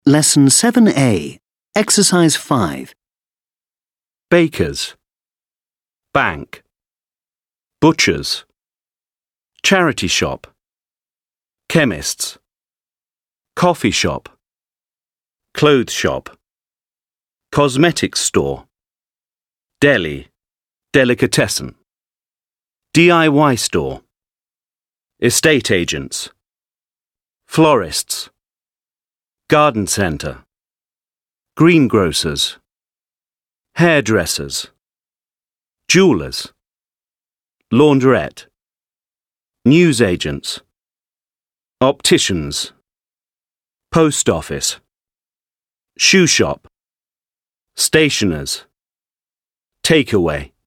Lesson 7A, Exercise 5. Bakers, bank, butchers, charity shop, chemists, coffee shop, clothes shop, cosmetics store, deli, delicatessen, DIY store, estate agents, florists, garden centre, greengrocers, hairdressers, jewellers, launderette, newsagents, opticians, post office, shoe shop, stationers, takeaway.